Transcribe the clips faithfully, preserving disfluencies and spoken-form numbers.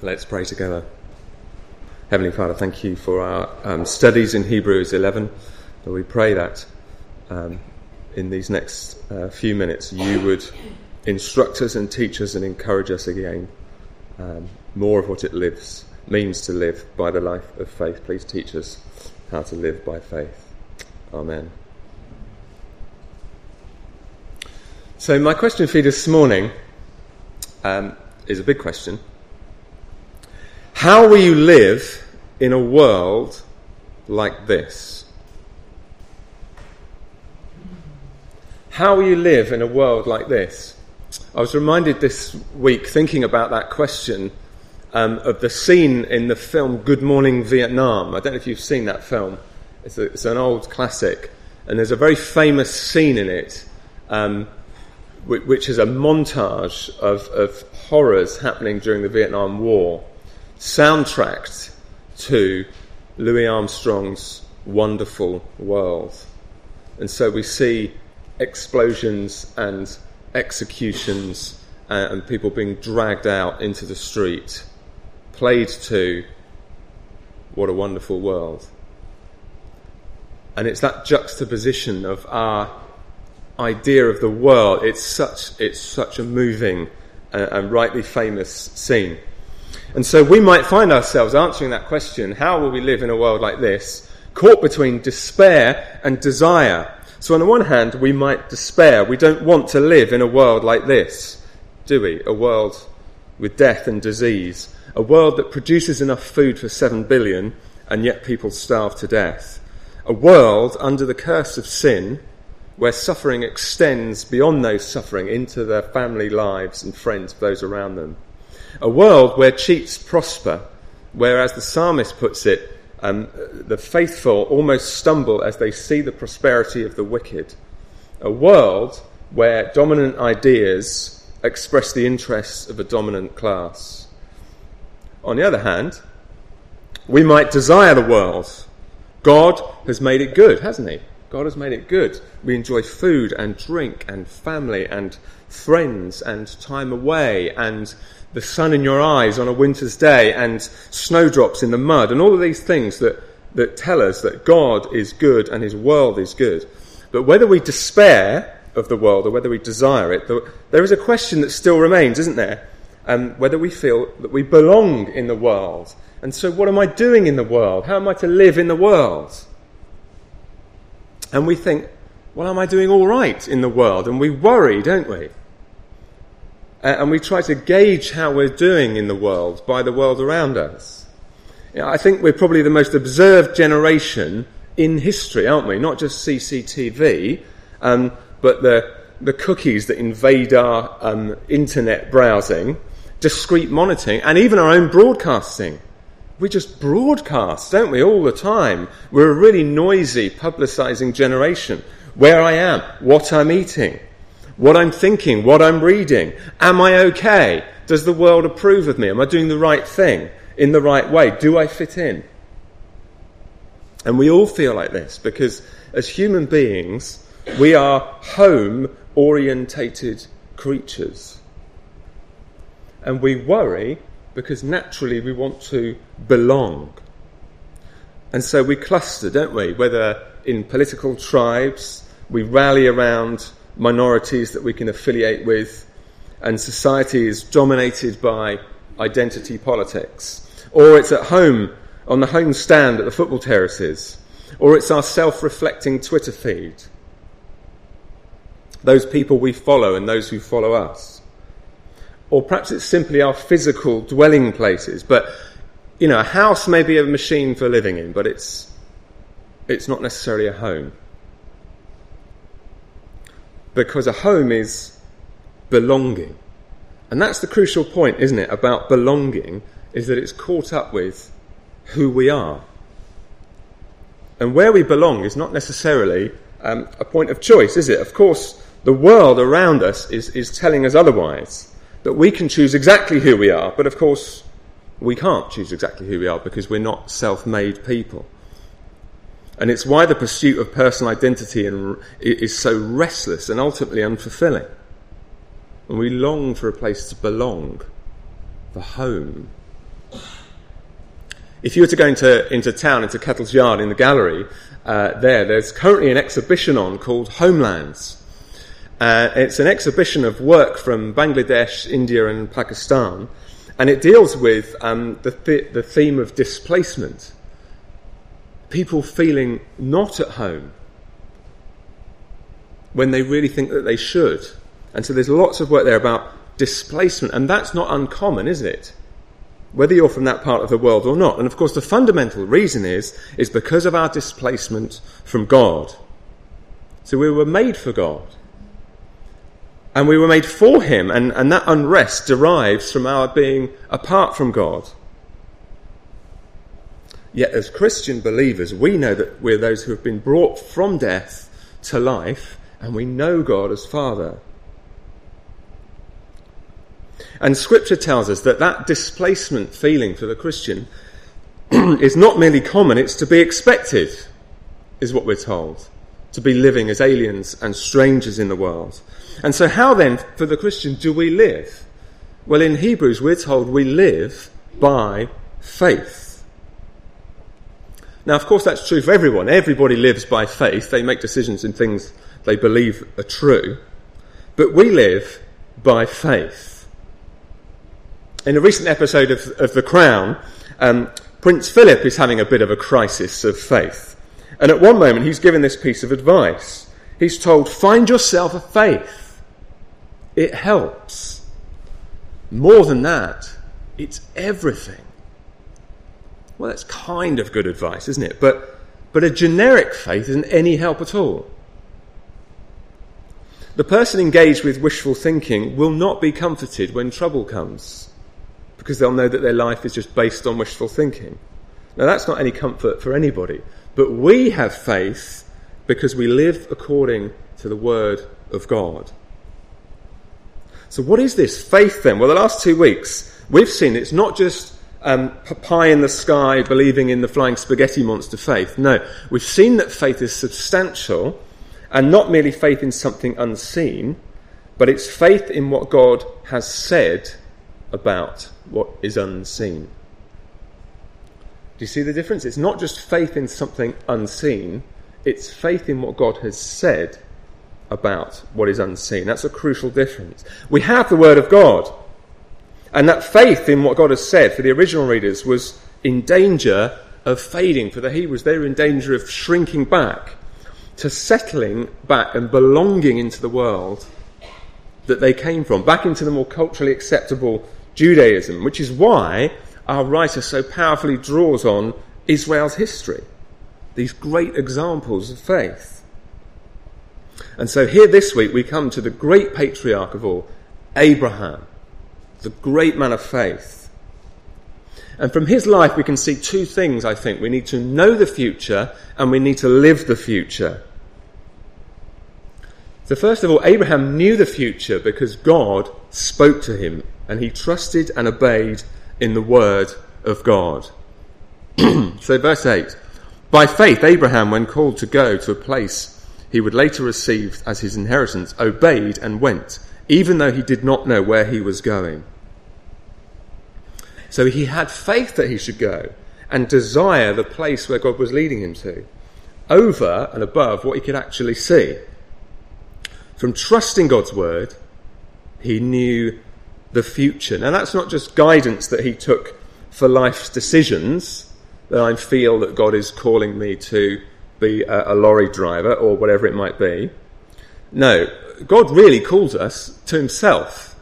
Let's pray together. Heavenly Father, thank you for our um, studies in Hebrews eleven. But we pray that um, in these next uh, few minutes you would instruct us and teach us and encourage us again um, more of what it lives means to live by the life of faith. Please teach us how to live by faith. Amen. So my question for you this morning um, is a big question. How will you live in a world like this? How will you live in a world like this? I was reminded this week, thinking about that question, um, of the scene in the film Good Morning Vietnam. I don't know if you've seen that film. It's, a, it's an old classic, and there's a very famous scene in it, um, which, which is a montage of, of horrors happening during the Vietnam War, soundtracked to Louis Armstrong's Wonderful World. And so we see explosions and executions uh, and people being dragged out into the street, played to What a Wonderful World. And it's that juxtaposition of our idea of the world. It's such it's such a moving uh, and rightly famous scene. And so we might find ourselves answering that question, how will we live in a world like this, caught between despair and desire? So on the one hand, we might despair. We don't want to live in a world like this, do we? A world with death and disease. A world that produces enough food for seven billion and yet people starve to death. A world under the curse of sin where suffering extends beyond those suffering into their family lives and friends of those around them. A world where cheats prosper, where, as the psalmist puts it, um, the faithful almost stumble as they see the prosperity of the wicked. A world where dominant ideas express the interests of a dominant class. On the other hand, we might desire the world. God has made it good, hasn't he? God has made it good. We enjoy food and drink and family and friends and time away and the sun in your eyes on a winter's day and snowdrops in the mud and all of these things that, that tell us that God is good and his world is good. But whether we despair of the world or whether we desire it, there is a question that still remains, isn't there? Um, whether we feel that we belong in the world. And so what am I doing in the world? How am I to live in the world? And we think, well, am I doing all right in the world? And we worry, don't we? And we try to gauge how we're doing in the world by the world around us. You know, I think we're probably the most observed generation in history, aren't we? Not just C C T V, um, but the the cookies that invade our um, internet browsing, discrete monitoring, and even our own broadcasting. We just broadcast, don't we, all the time? We're a really noisy, publicising generation. Where I am, what I'm eating, what I'm thinking, what I'm reading. Am I okay? Does the world approve of me? Am I doing the right thing in the right way? Do I fit in? And we all feel like this because as human beings, we are home-orientated creatures. And we worry because naturally we want to belong. And so we cluster, don't we? Whether in political tribes, we rally around minorities that we can affiliate with, and society is dominated by identity politics. Or it's at home, on the home stand at the football terraces. Or it's our self-reflecting Twitter feed. Those people we follow and those who follow us. Or perhaps it's simply our physical dwelling places. But, you know, a house may be a machine for living in, but it's it's not necessarily a home. Because a home is belonging. And that's the crucial point, isn't it, about belonging, is that it's caught up with who we are. And where we belong is not necessarily um, a point of choice, is it? Of course, the world around us is, is telling us otherwise. That we can choose exactly who we are, but of course we can't choose exactly who we are because we're not self-made people. And it's why the pursuit of personal identity is so restless and ultimately unfulfilling. And we long for a place to belong, for home, If you were to go into, into town, into Kettle's Yard in the gallery, uh, there, there's currently an exhibition on called Homelands. Uh, it's an exhibition of work from Bangladesh, India and Pakistan, and it deals with um, the, th- the theme of displacement. People feeling not at home when they really think that they should. And so there's lots of work there about displacement, and that's not uncommon, is it? Whether you're from that part of the world or not. And of course the fundamental reason is, is because of our displacement from God. So we were made for God. And we were made for him, and, and that unrest derives from our being apart from God. Yet as Christian believers, we know that we're those who have been brought from death to life, and we know God as Father. And Scripture tells us that that displacement feeling for the Christian is not merely common, it's to be expected, is what we're told. To be living as aliens and strangers in the world. And so how then, for the Christian, do we live? Well, in Hebrews we're told we live by faith. Now, of course, that's true for everyone. Everybody lives by faith. They make decisions in things they believe are true. But we live by faith. In a recent episode of, of The Crown, um, Prince Philip is having a bit of a crisis of faith. And at one moment he's given this piece of advice. He's told, find yourself a faith. It helps. More than that, it's everything. Well, that's kind of good advice, isn't it? But, but a generic faith isn't any help at all. The person engaged with wishful thinking will not be comforted when trouble comes, because they'll know that their life is just based on wishful thinking. Now, that's not any comfort for anybody. But we have faith because we live according to the Word of God. So what is this faith then? Well, the last two weeks, we've seen it's not just um, pie in the sky, believing in the flying spaghetti monster faith. No, we've seen that faith is substantial, and not merely faith in something unseen, but it's faith in what God has said about what is unseen. Do you see the difference? It's not just faith in something unseen, it's faith in what God has said about what is unseen. That's a crucial difference. We have the Word of God, and that faith in what God has said for the original readers was in danger of fading. For the Hebrews, they were in danger of shrinking back to settling back and belonging into the world that they came from, back into the more culturally acceptable Judaism, which is why our writer so powerfully draws on Israel's history, these great examples of faith. And so here this week we come to the great patriarch of all, Abraham, the great man of faith. And from his life we can see two things, I think. We need to know the future and we need to live the future. So first of all, Abraham knew the future because God spoke to him and he trusted and obeyed in the word of God. So verse eight. By faith, Abraham, when called to go to a place he would later receive as his inheritance, obeyed and went, even though he did not know where he was going. So he had faith that he should go and desire the place where God was leading him to, over and above what he could actually see. From trusting God's word, he knew the future. Now that's not just guidance that he took for life's decisions, that I feel that God is calling me to be a, a lorry driver or whatever it might be. No, God really calls us to himself.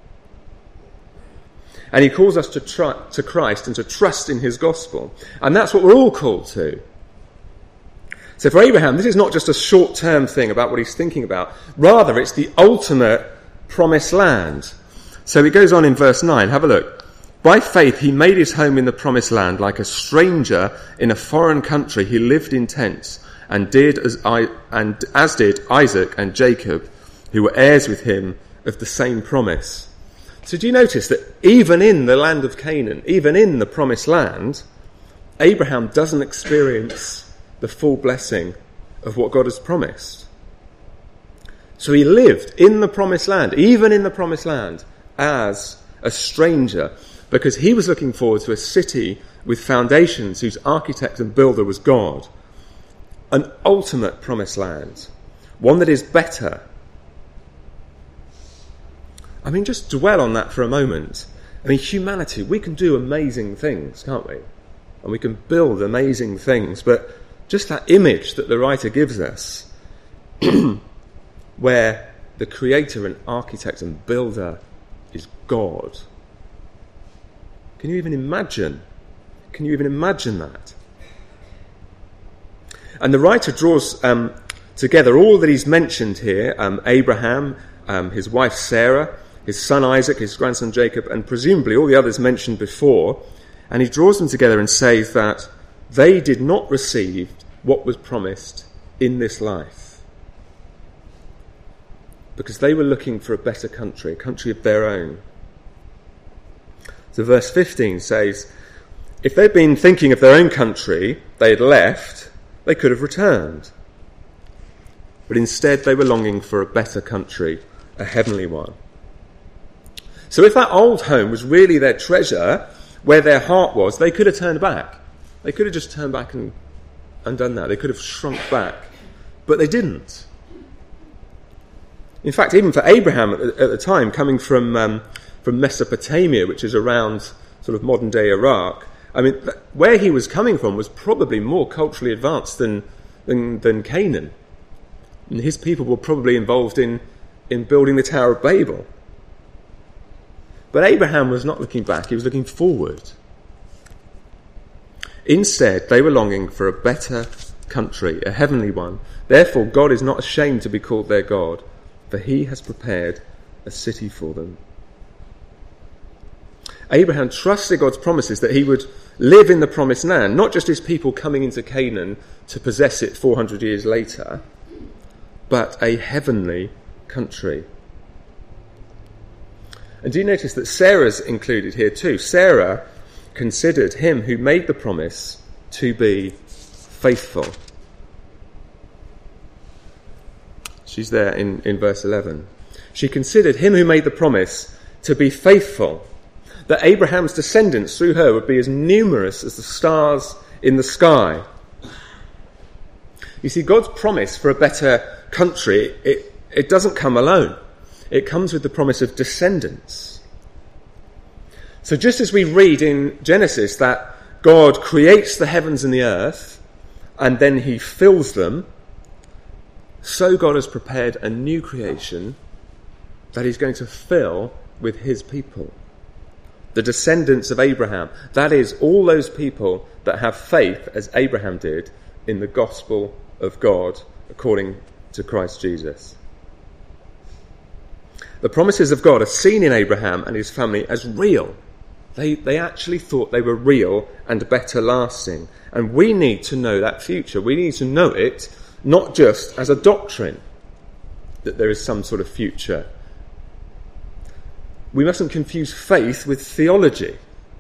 And he calls us to, tr- to Christ and to trust in his gospel. And that's what we're all called to. So for Abraham, this is not just a short-term thing about what he's thinking about. Rather, it's the ultimate promised land. So it goes on in verse nine. Have a look. By faith, he made his home in the promised land like a stranger in a foreign country. He lived in tents and did as I, and as did Isaac and Jacob, who were heirs with him of the same promise. So do you notice that even in the land of Canaan, even in the promised land, Abraham doesn't experience the full blessing of what God has promised? So he lived in the promised land, even in the promised land, as a stranger, because he was looking forward to a city with foundations whose architect and builder was God, an ultimate promised land, one that is better. I mean, just dwell on that for a moment. I mean, humanity, we can do amazing things, can't we? And we can build amazing things, but just that image that the writer gives us, where the creator and architect and builder is God. Can you even imagine? Can you even imagine that? And the writer draws um, together all that he's mentioned here, um, Abraham, um, his wife Sarah, his son Isaac, his grandson Jacob, and presumably all the others mentioned before, and he draws them together and says that they did not receive what was promised in this life, because they were looking for a better country, a country of their own. So verse fifteen says, if they'd been thinking of their own country they had left, they could have returned. But instead they were longing for a better country, a heavenly one. So if that old home was really their treasure, where their heart was, they could have turned back. They could have just turned back and, and done that. They could have shrunk back. But they didn't. In fact, even for Abraham at the, at the time, coming from um, from Mesopotamia, which is around sort of modern-day Iraq, I mean, th- where he was coming from was probably more culturally advanced than than, than Canaan. And his people were probably involved in, in building the Tower of Babel. But Abraham was not looking back, he was looking forward. Instead, they were longing for a better country, a heavenly one. Therefore, God is not ashamed to be called their God, for he has prepared a city for them. Abraham trusted God's promises that he would live in the promised land, not just his people coming into Canaan to possess it four hundred years later, but a heavenly country. And do you notice that Sarah's included here too? Sarah considered him who made the promise to be faithful. She's there in, in verse eleven. She considered him who made the promise to be faithful, that Abraham's descendants through her would be as numerous as the stars in the sky. You see, God's promise for a better country, it, it doesn't come alone. It comes with the promise of descendants. So just as we read in Genesis that God creates the heavens and the earth, and then he fills them, so God has prepared a new creation that he's going to fill with his people. The descendants of Abraham. That is, all those people that have faith, as Abraham did, in the gospel of God, according to Christ Jesus. The promises of God are seen in Abraham and his family as real. They, they actually thought they were real and better lasting. And we need to know that future. We need to know it not just as a doctrine, that there is some sort of future. We mustn't confuse faith with theology.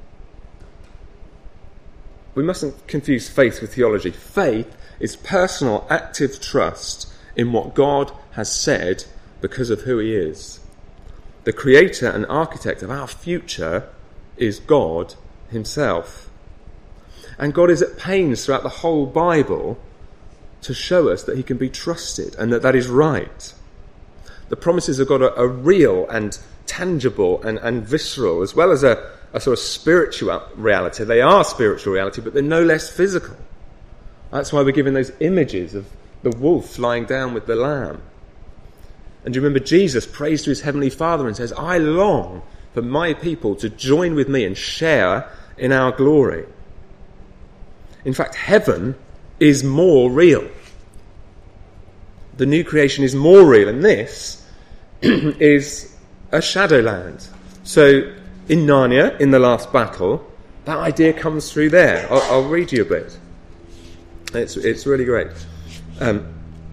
We mustn't confuse faith with theology. Faith is personal, active trust in what God has said because of who he is. The creator and architect of our future is God himself. And God is at pains throughout the whole Bible to show us that he can be trusted and that that is right. The promises of God are, are real and tangible and, and visceral, as well as a, a sort of spiritual reality. They are spiritual reality, but they're no less physical. That's why we're given those images of the wolf lying down with the lamb. And you remember Jesus prays to his heavenly Father and says, I long for my people to join with me and share in our glory. In fact, heaven is more real. The new creation is more real, and this is a shadowland. So in Narnia, in the last battle, that idea comes through there. I'll, I'll read you a bit. It's, it's really great. Um,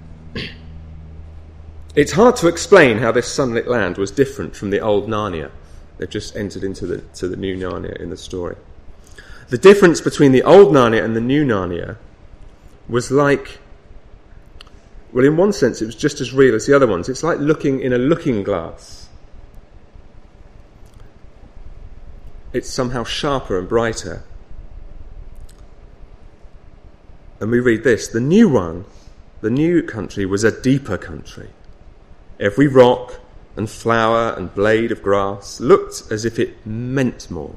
It's hard to explain how this sunlit land was different from the old Narnia. They've just entered into the, to the new Narnia in the story. The difference between the old Narnia and the new Narnia was like, well, in one sense, it was just as real as the other ones. It's like looking in a looking glass. it's somehow sharper and brighter. And we read this, the new one, the new country was a deeper country. Every rock and flower and blade of grass looked as if it meant more.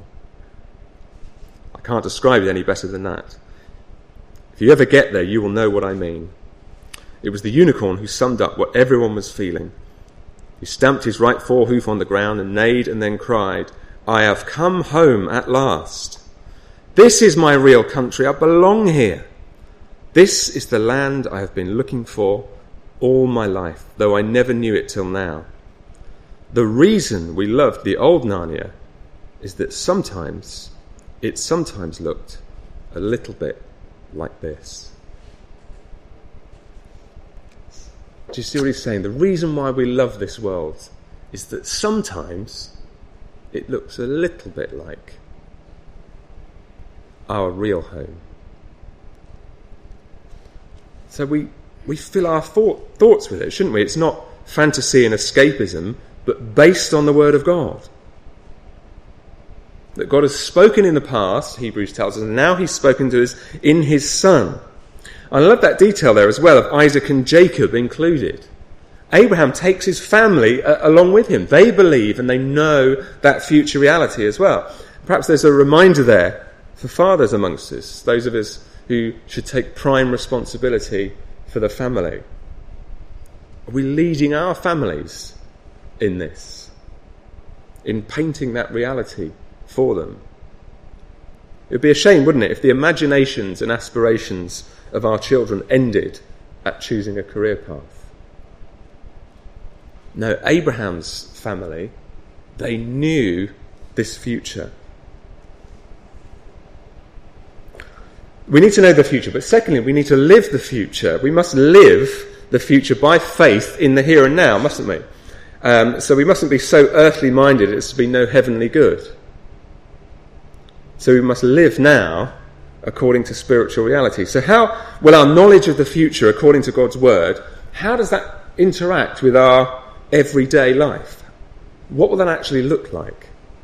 I can't describe it any better than that. If you ever get there, you will know what I mean. It was the unicorn who summed up what everyone was feeling. He stamped his right forehoof on the ground and neighed and then cried, I have come home at last. This is my real country. I belong here. This is the land I have been looking for all my life, though I never knew it till now. The reason we loved the old Narnia is that sometimes, it sometimes looked a little bit like this. Do you see what he's saying? The reason why we love this world is that sometimes it looks a little bit like our real home. So we, we fill our thought, thoughts with it, shouldn't we? It's not fantasy and escapism, but based on the Word of God. That God has spoken in the past, Hebrews tells us, and now he's spoken to us in his Son. I love that detail there as well, of Isaac and Jacob included. Abraham takes his family uh, along with him. They believe and they know that future reality as well. Perhaps there's a reminder there for fathers amongst us, those of us who should take prime responsibility for the family. Are we leading our families in this? In painting that reality for them? It would be a shame, wouldn't it, if the imaginations and aspirations of our children ended at choosing a career path. No, Abraham's family, they knew this future. We need to know the future, but secondly, we need to live the future. We must live the future by faith in the here and now, mustn't we? Um, so we mustn't be so earthly minded as to be no heavenly good. So we must live now according to spiritual reality. So how will our knowledge of the future according to God's word, how does that interact with our everyday life? What will that actually look like?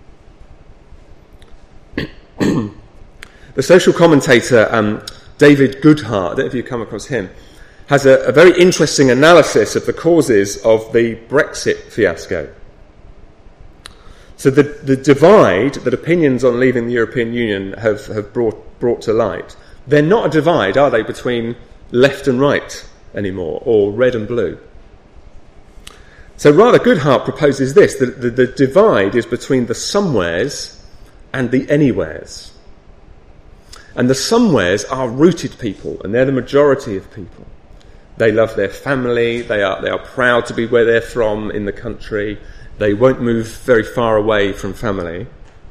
The social commentator um, David Goodhart, I don't know if you've come across him, has a, a very interesting analysis of the causes of the Brexit fiasco. So the, the divide that opinions on leaving the European Union have, have brought, brought to light, they're not a divide, are they, between left and right anymore, or red and blue? So rather, Goodhart proposes this, that the, the divide is between the somewheres and the anywheres. And the somewheres are rooted people, and they're the majority of people. They love their family, they are, they are proud to be where they're from in the country, they won't move very far away from family.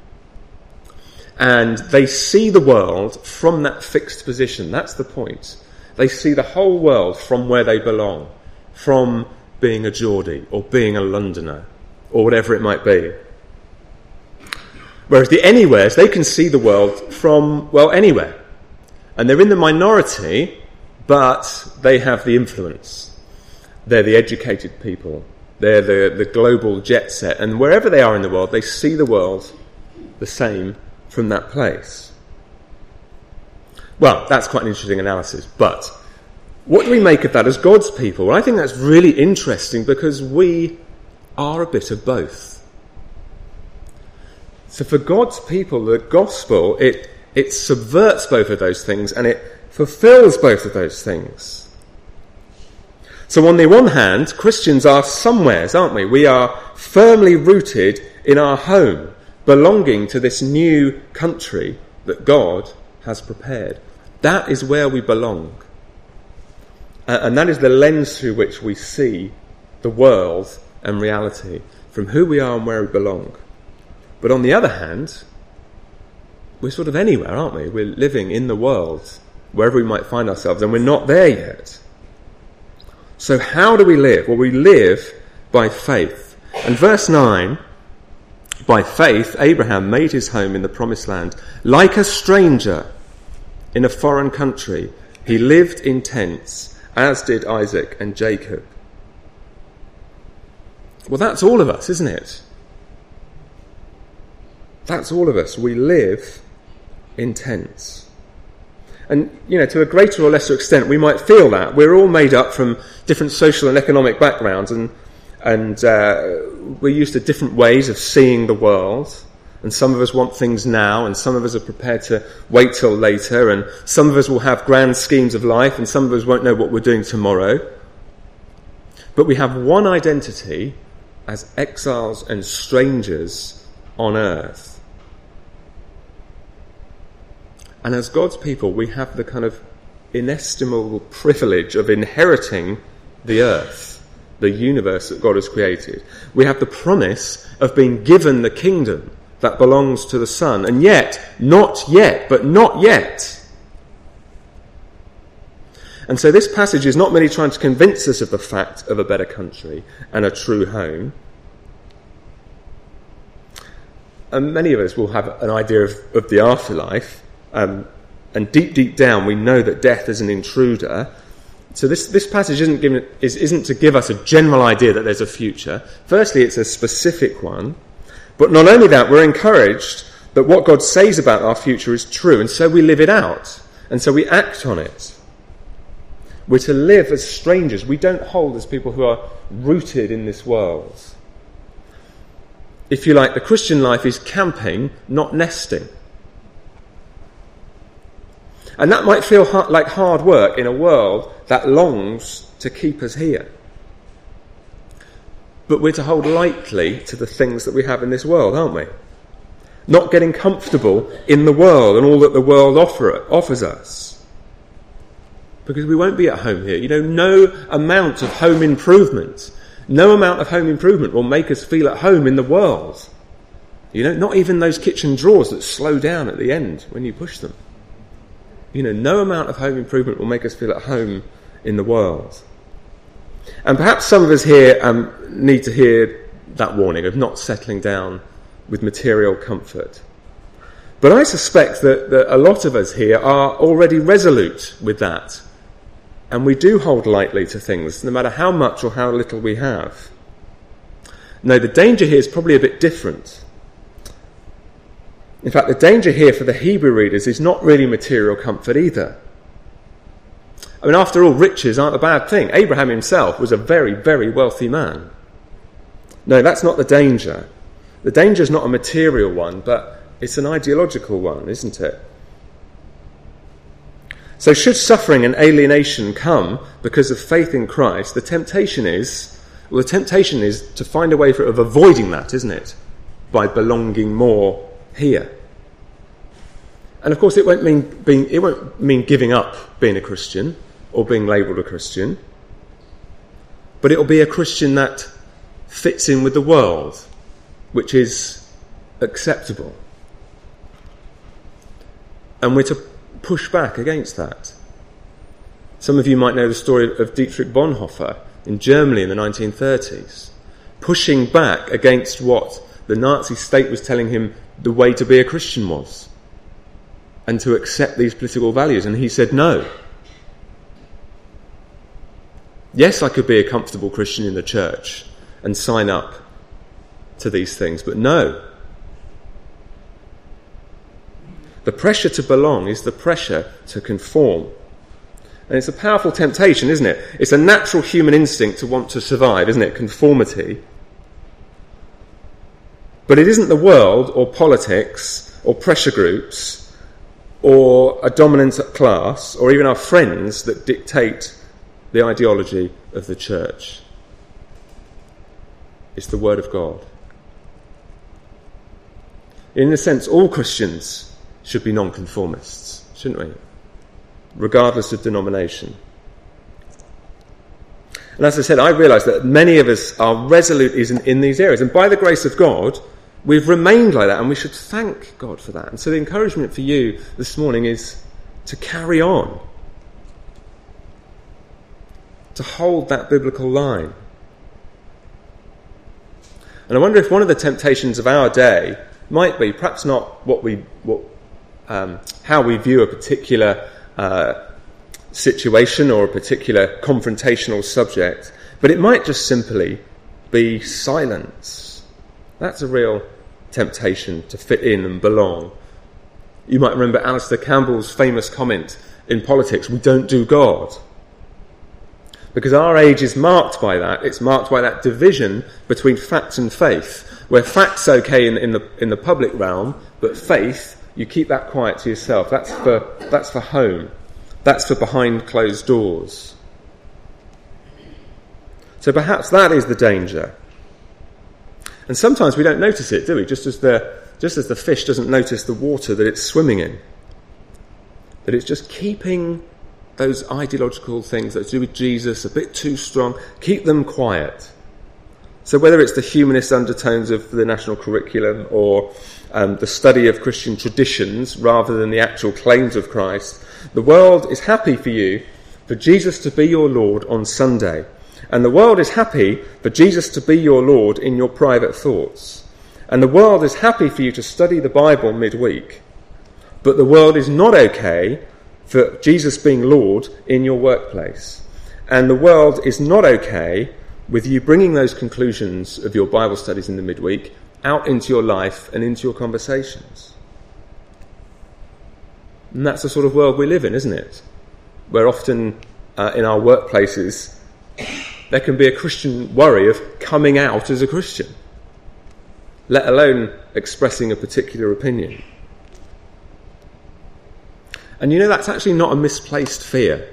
And they see the world from that fixed position. That's the point. They see the whole world from where they belong, from being a Geordie or being a Londoner or whatever it might be. Whereas the anywheres, they can see the world from, well, anywhere. And they're in the minority, but they have the influence. They're the educated people. They're the, the global jet set. And wherever they are in the world, they see the world the same from that place. Well, that's quite an interesting analysis. But what do we make of that as God's people? Well, I think that's really interesting because we are a bit of both. So for God's people, the gospel, it, it subverts both of those things and it fulfills both of those things. So on the one hand, Christians are somewheres, aren't we? We are firmly rooted in our home, belonging to this new country that God has prepared. That is where we belong. And that is the lens through which we see the world and reality, from who we are and where we belong. But on the other hand, we're sort of anywhere, aren't we? We're living in the world, wherever we might find ourselves, and we're not there yet. So how do we live? Well, we live by faith. And verse nine, by faith, Abraham made his home in the promised land. Like a stranger in a foreign country, he lived in tents, as did Isaac and Jacob. Well, that's all of us, isn't it? That's all of us. We live in tents. And, you know, to a greater or lesser extent, we might feel that. We're all made up from different social and economic backgrounds, and and uh, we're used to different ways of seeing the world. And some of us want things now, and some of us are prepared to wait till later, and some of us will have grand schemes of life, and some of us won't know what we're doing tomorrow. But we have one identity as exiles and strangers on earth. And as God's people, we have the kind of inestimable privilege of inheriting the earth, the universe that God has created. We have the promise of being given the kingdom that belongs to the Son. And yet, not yet, but not yet. And so this passage is not merely trying to convince us of the fact of a better country and a true home. And many of us will have an idea of, of the afterlife. Um, and deep, deep down, we know that death is an intruder. So this, this passage isn't, given, is, isn't to give us a general idea that there's a future. Firstly, it's a specific one. But not only that, we're encouraged that what God says about our future is true, and so we live it out. And so we act on it. We're to live as strangers. We don't hold as people who are rooted in this world. If you like, the Christian life is camping, not nesting. And that might feel hard, like hard work in a world that longs to keep us here. But we're to hold lightly to the things that we have in this world, aren't we? Not getting comfortable in the world and all that the world offer, offers us. Because we won't be at home here. You know, no amount of home improvement, no amount of home improvement will make us feel at home in the world. You know, not even those kitchen drawers that slow down at the end when you push them. You know, no amount of home improvement will make us feel at home in the world. And perhaps some of us here um, need to hear that warning of not settling down with material comfort. But I suspect that, that a lot of us here are already resolute with that. And we do hold lightly to things, no matter how much or how little we have. No, the danger here is probably a bit different. In fact, the danger here for the Hebrew readers is not really material comfort either. I mean, after all, riches aren't a bad thing. Abraham himself was a very, very wealthy man. No, that's not the danger. The danger is not a material one, but it's an ideological one, isn't it? So should suffering and alienation come because of faith in Christ, the temptation is, well, the temptation is to find a way for, of avoiding that, isn't it? By belonging more here. And of course, it won't mean being, it won't mean giving up being a Christian or being labelled a Christian, but it'll be a Christian that fits in with the world, which is acceptable. And we're to push back against that. Some of you might know the story of Dietrich Bonhoeffer in Germany in the nineteen thirties, pushing back against what the Nazi state was telling him the way to be a Christian was, and to accept these political values. And he said no. Yes, I could be a comfortable Christian in the church and sign up to these things, but no. The pressure to belong is the pressure to conform. And it's a powerful temptation, isn't it? It's a natural human instinct to want to survive, isn't it? Conformity. But it isn't the world or politics or pressure groups or a dominant class or even our friends that dictate the ideology of the church. It's the Word of God. In a sense, all Christians should be nonconformists, shouldn't we? Regardless of denomination. And as I said, I realise that many of us are resolute in, in these areas. And by the grace of God, we've remained like that, and we should thank God for that. And so the encouragement for you this morning is to carry on, to hold that biblical line. And I wonder if one of the temptations of our day might be, perhaps not what we, what, um, how we view a particular uh, situation or a particular confrontational subject, but it might just simply be silence. That's a real temptation to fit in and belong. You might remember Alistair Campbell's famous comment in politics, we don't do God. Because our age is marked by that. It's marked by that division between fact and faith, where fact's okay in, in the in the public realm, but faith, you keep that quiet to yourself. That's for that's for home. That's for behind closed doors. So perhaps that is the danger. And sometimes we don't notice it, do we? Just as the just as the fish doesn't notice the water that it's swimming in. That it's just keeping those ideological things that do with Jesus a bit too strong, keep them quiet. So whether it's the humanist undertones of the national curriculum or um, the study of Christian traditions rather than the actual claims of Christ, the world is happy for you, for Jesus to be your Lord on Sunday. And the world is happy for Jesus to be your Lord in your private thoughts. And the world is happy for you to study the Bible midweek. But the world is not okay for Jesus being Lord in your workplace. And the world is not okay with you bringing those conclusions of your Bible studies in the midweek out into your life and into your conversations. And that's the sort of world we live in, isn't it? Where often uh, in our workplaces there can be a Christian worry of coming out as a Christian, let alone expressing a particular opinion. And you know, that's actually not a misplaced fear.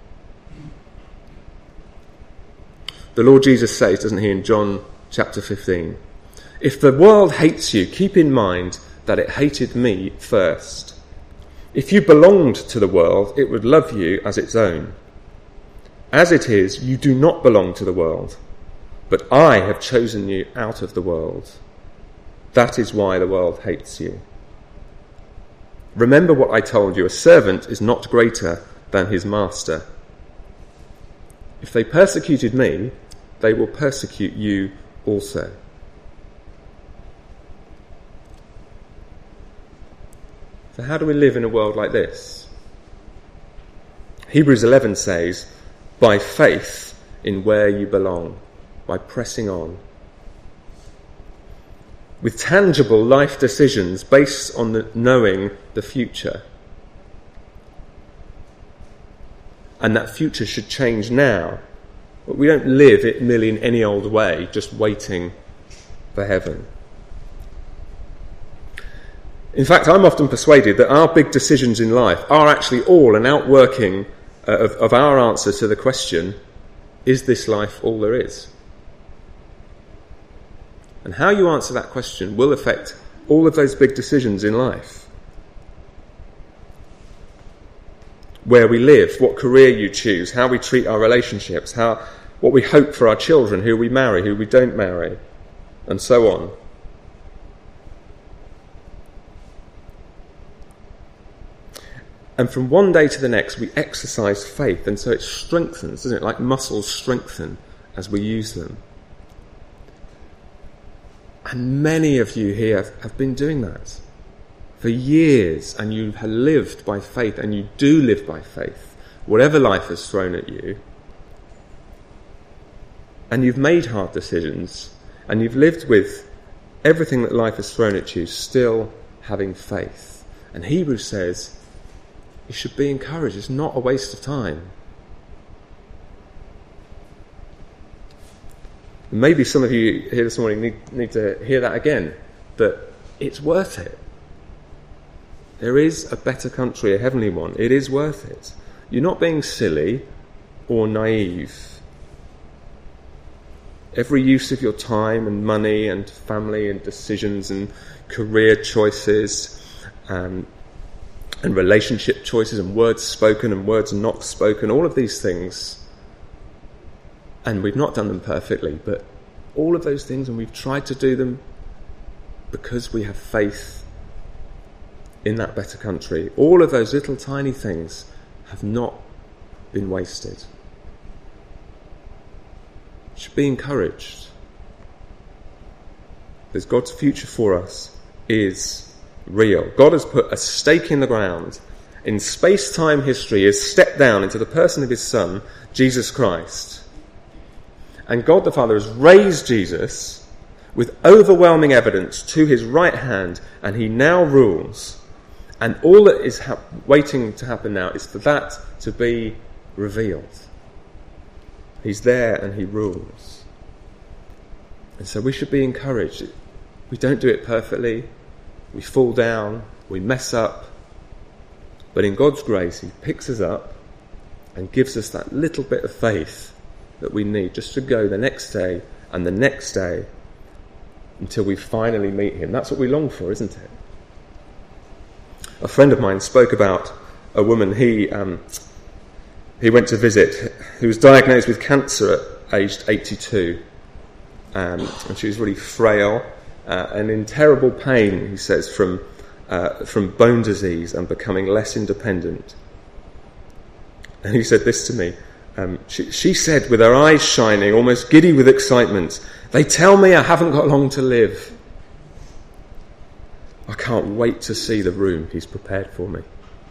The Lord Jesus says, doesn't he, in John chapter fifteen, if the world hates you, keep in mind that it hated me first. If you belonged to the world, it would love you as its own. As it is, you do not belong to the world, but I have chosen you out of the world. That is why the world hates you. Remember what I told you, a servant is not greater than his master. If they persecuted me, they will persecute you also. So how do we live in a world like this? Hebrews eleven says, by faith in where you belong, by pressing on. With tangible life decisions based on the knowing the future. And that future should change now. But we don't live it merely in any old way, just waiting for heaven. In fact, I'm often persuaded that our big decisions in life are actually all an outworking uh, of, of our answer to the question, is this life all there is? And how you answer that question will affect all of those big decisions in life. Where we live, what career you choose, how we treat our relationships, how what we hope for our children, who we marry, who we don't marry, and so on. And from one day to the next, we exercise faith, and so it strengthens, doesn't it? Like muscles strengthen as we use them. And many of you here have been doing that for years, and you have lived by faith, and you do live by faith, whatever life has thrown at you. And you've made hard decisions, and you've lived with everything that life has thrown at you, still having faith. And Hebrews says, you should be encouraged. It's not a waste of time. Maybe some of you here this morning need, need to hear that again, that it's worth it. There is a better country, a heavenly one. It is worth it. You're not being silly or naive. Every use of your time and money and family and decisions and career choices um, and relationship choices and words spoken and words not spoken, all of these things, and we've not done them perfectly, but all of those things, and we've tried to do them because we have faith in that better country. All of those little tiny things have not been wasted. You should be encouraged, because God's future for us is real. God has put a stake in the ground in space-time history, has stepped down into the person of his Son, Jesus Christ. And God the Father has raised Jesus, with overwhelming evidence to his right hand, and he now rules. And all that is ha- waiting to happen now is for that to be revealed. He's there and he rules. And so we should be encouraged. We don't do it perfectly. We fall down. We mess up. But in God's grace, he picks us up and gives us that little bit of faith that we need just to go the next day and the next day until we finally meet him. That's what we long for, isn't it? A friend of mine spoke about a woman he um, he went to visit who was diagnosed with cancer at aged eighty-two. Um, and she was really frail uh, and in terrible pain, he says, from uh, from bone disease and becoming less independent. And he said this to me. Um, she, she said, with her eyes shining, almost giddy with excitement, "They tell me I haven't got long to live. I can't wait to see the room he's prepared for me."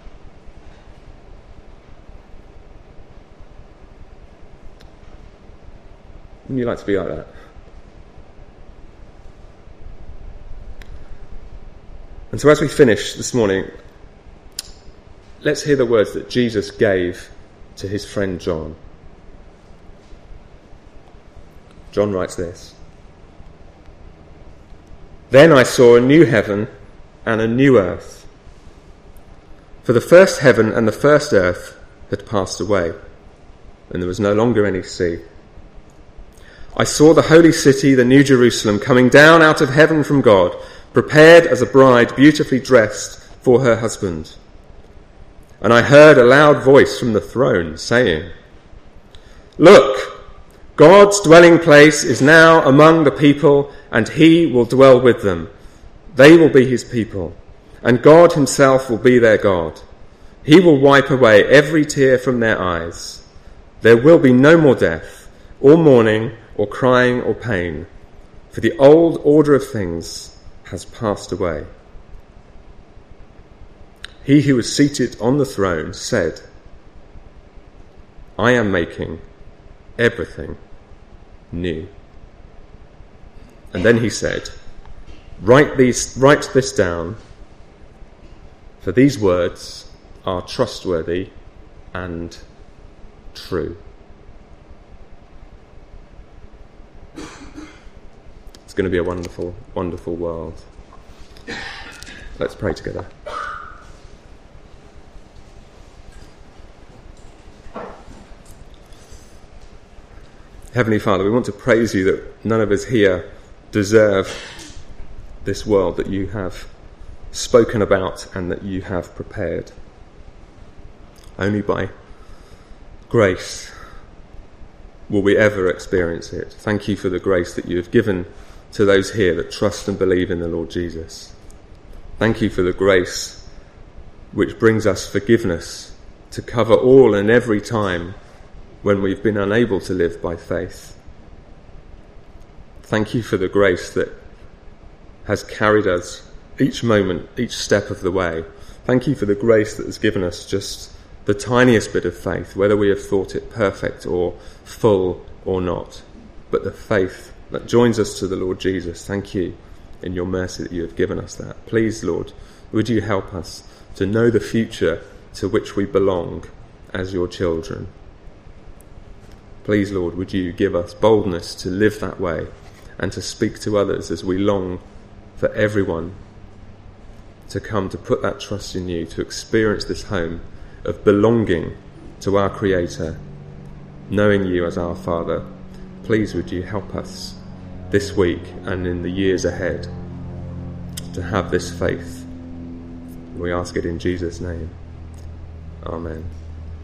Wouldn't you like to be like that? And so as we finish this morning, let's hear the words that Jesus gave to his friend John. John writes this: "Then I saw a new heaven and a new earth. For the first heaven and the first earth had passed away, and there was no longer any sea. I saw the holy city, the New Jerusalem, coming down out of heaven from God, prepared as a bride beautifully dressed for her husband. And I heard a loud voice from the throne saying, 'Look, God's dwelling place is now among the people, and he will dwell with them. They will be his people, and God himself will be their God. He will wipe away every tear from their eyes. There will be no more death, or mourning, or crying, or pain, for the old order of things has passed away.' He who was seated on the throne said, 'I am making everything new.' And then he said, Write these, write this down, for these words are trustworthy and true." It's going to be a wonderful, wonderful world. Let's pray together. Heavenly Father, we want to praise you that none of us here deserve this world that you have spoken about and that you have prepared. Only by grace will we ever experience it. Thank you for the grace that you have given to those here that trust and believe in the Lord Jesus. Thank you for the grace which brings us forgiveness to cover all and every time when we've been unable to live by faith. Thank you for the grace that has carried us each moment, each step of the way. Thank you for the grace that has given us just the tiniest bit of faith, whether we have thought it perfect or full or not, but the faith that joins us to the Lord Jesus. Thank you in your mercy that you have given us that. Please, Lord, would you help us to know the future to which we belong as your children. Please, Lord, would you give us boldness to live that way and to speak to others as we long for everyone to come to put that trust in you, to experience this home of belonging to our Creator, knowing you as our Father. Please would you help us this week and in the years ahead to have this faith. We ask it in Jesus' name. Amen.